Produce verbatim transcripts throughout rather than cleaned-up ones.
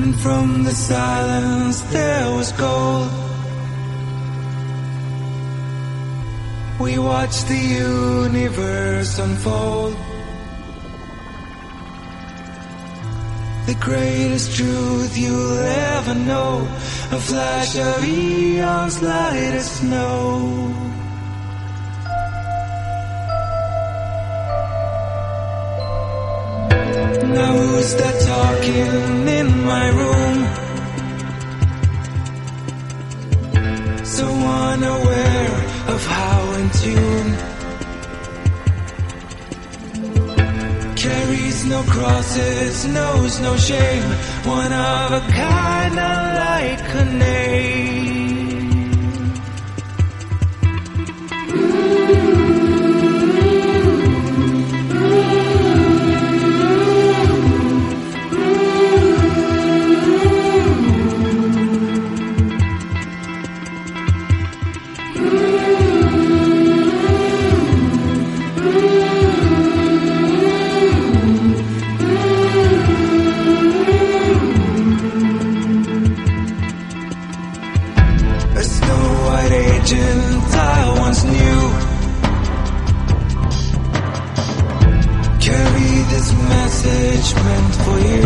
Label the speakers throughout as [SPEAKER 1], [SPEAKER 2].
[SPEAKER 1] and from the silence there was gold. We watched the universe unfold. The greatest truth you'll ever know, a flash of eons light as snow. Now who's that talking in my room? So unaware of how in tune. Carries no crosses, knows no shame. One of a kind, unlike a name. I once knew. Carry this message meant for you.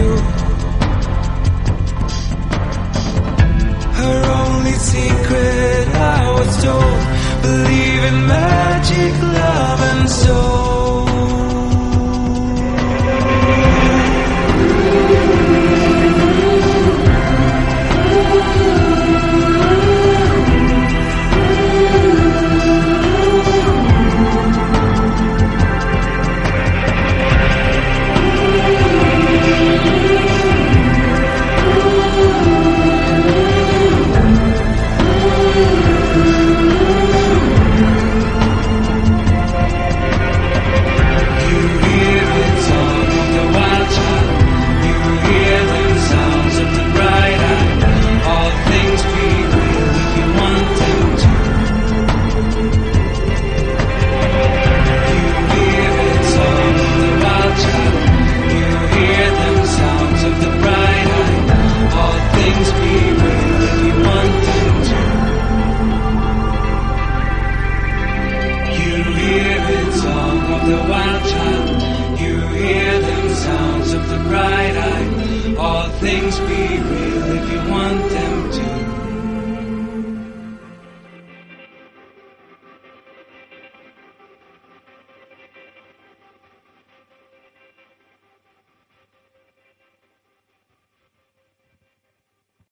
[SPEAKER 1] Her only secret, I was told, believe in magic, love and soul.